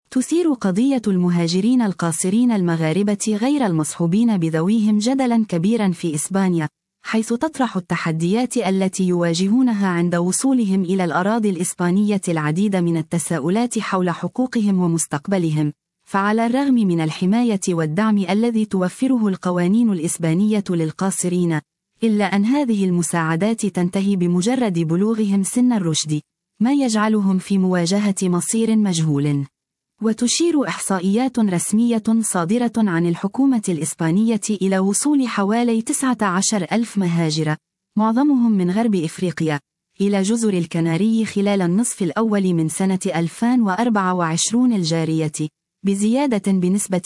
تثير قضية المهاجرين القاصرين المغاربة غير المصحوبين بذويهم جدلاً كبيراً في إسبانيا، حيث تطرح التحديات التي يواجهونها عند وصولهم إلى الأراضي الإسبانية العديد من التساؤلات حول حقوقهم ومستقبلهم. فعلى الرغم من الحماية والدعم الذي توفره القوانين الإسبانية للقاصرين، إلا أن هذه المساعدات تنتهي بمجرد بلوغهم سن الرشد، ما يجعلهم في مواجهة مصير مجهول. وتشير إحصائيات رسمية صادرة عن الحكومة الإسبانية إلى وصول حوالي 19,000 مهاجر، معظمهم من غرب إفريقيا، إلى جزر الكناري خلال النصف الأول من سنة 2024 الجارية، بزيادة بنسبة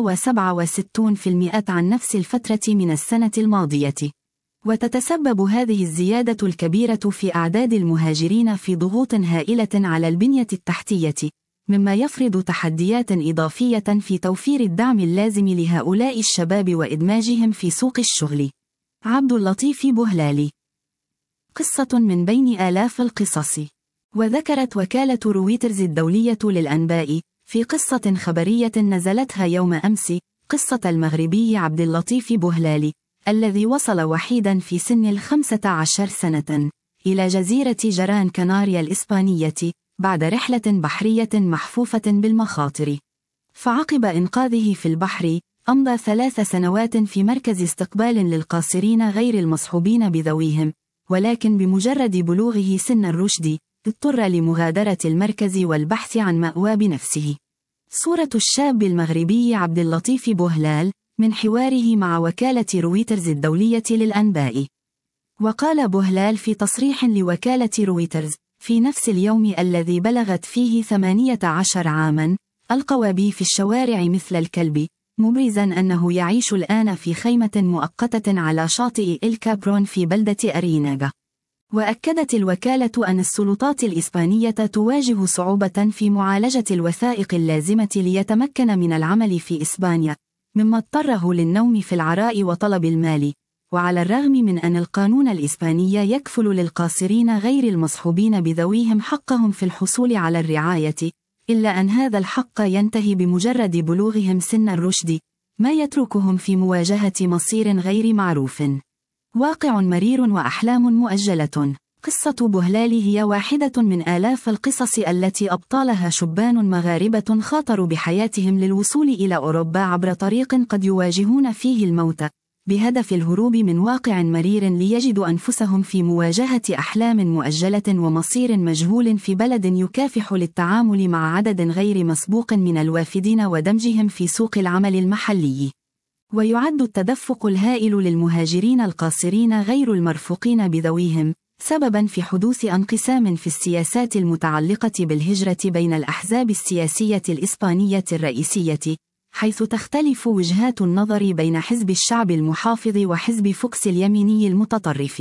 167% عن نفس الفترة من السنة الماضية. وتتسبب هذه الزيادة الكبيرة في أعداد المهاجرين في ضغوط هائلة على البنية التحتية، مما يفرض تحديات إضافية في توفير الدعم اللازم لهؤلاء الشباب وإدماجهم في سوق الشغل. عبد اللطيف بوهلالي. قصة من بين آلاف القصص. وذكرت وكالة رويترز الدولية للأنباء في قصة خبرية نزلتها يوم أمس قصة المغربي عبد اللطيف بوهلالي، الذي وصل وحيدا في سن 15 سنة إلى جزيرة جران كناريا الإسبانية بعد رحلة بحرية محفوفة بالمخاطر. فعقب إنقاذه في البحر، أمضى 3 سنوات في مركز استقبال للقاصرين غير المصحوبين بذويهم، ولكن بمجرد بلوغه سن الرشد، اضطر لمغادرة المركز والبحث عن مأوى بنفسه. صورة الشاب المغربي عبد اللطيف بوهلال من حواره مع وكالة رويترز الدولية للأنباء. وقال بوهلال في تصريح لوكالة رويترز: في نفس اليوم الذي بلغت فيه 18 عاماً، ألقى بي في الشوارع مثل الكلب، مبرزاً أنه يعيش الآن في خيمة مؤقتة على شاطئ الكابرون في بلدة أريناغا. وأكدت الوكالة أن السلطات الإسبانية تواجه صعوبة في معالجة الوثائق اللازمة ليتمكن من العمل في إسبانيا، مما اضطره للنوم في العراء وطلب المال. وعلى الرغم من أن القانون الإسباني يكفل للقاصرين غير المصحوبين بذويهم حقهم في الحصول على الرعاية، إلا أن هذا الحق ينتهي بمجرد بلوغهم سن الرشد، ما يتركهم في مواجهة مصير غير معروف. واقع مرير وأحلام مؤجلة. قصة بوهلال هي واحدة من آلاف القصص التي أبطالها شبان مغاربة خاطروا بحياتهم للوصول إلى أوروبا عبر طريق قد يواجهون فيه الموت، بهدف الهروب من واقع مرير ليجدوا أنفسهم في مواجهة أحلام مؤجلة ومصير مجهول في بلد يكافح للتعامل مع عدد غير مسبوق من الوافدين ودمجهم في سوق العمل المحلي. ويعد التدفق الهائل للمهاجرين القاصرين غير المرفوقين بذويهم سبباً في حدوث انقسام في السياسات المتعلقة بالهجرة بين الأحزاب السياسية الإسبانية الرئيسية، حيث تختلف وجهات النظر بين حزب الشعب المحافظ وحزب فوكس اليميني المتطرف.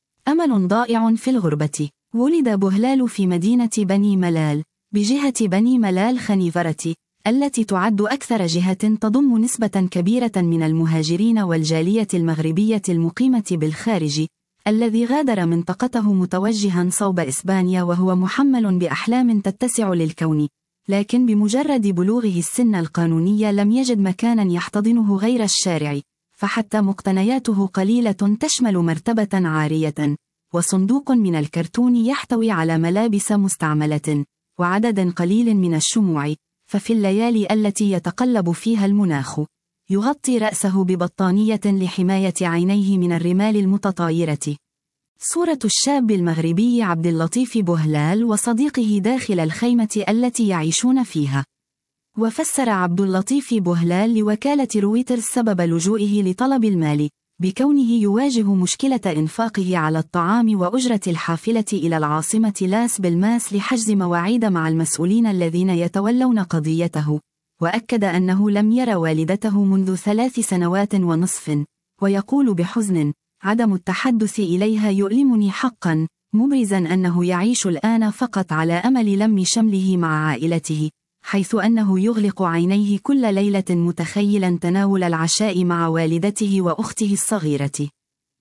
أمل ضائع في الغربة. ولد بوهلال في مدينة بني ملال بجهة بني ملال خنيفرة، التي تعد أكثر جهة تضم نسبة كبيرة من المهاجرين والجالية المغربية المقيمة بالخارج، الذي غادر منطقته متوجها صوب إسبانيا وهو محمل بأحلام تتسع للكون، لكن بمجرد بلوغه السن القانوني لم يجد مكانا يحتضنه غير الشارع، فحتى مقتنياته قليلة تشمل مرتبة عارية، وصندوق من الكرتون يحتوي على ملابس مستعملة، وعدد قليل من الشموع. ففي الليالي التي يتقلب فيها المناخ، يغطي رأسه ببطانية لحماية عينيه من الرمال المتطايرة. صورة الشاب المغربي عبد اللطيف بوهلال وصديقه داخل الخيمة التي يعيشون فيها. وفسر عبد اللطيف بوهلال لوكالة رويترز سبب لجوئه لطلب المال بكونه يواجه مشكلة إنفاقه على الطعام وأجرة الحافلة إلى العاصمة لاس بالماس لحجز مواعيد مع المسؤولين الذين يتولون قضيته. وأكد أنه لم ير والدته منذ 3 سنوات ونصف، ويقول بحزن: عدم التحدث إليها يؤلمني حقا، مبرزا أنه يعيش الآن فقط على أمل لم شمله مع عائلته، حيث أنه يغلق عينيه كل ليلة متخيلا تناول العشاء مع والدته وأخته الصغيرة.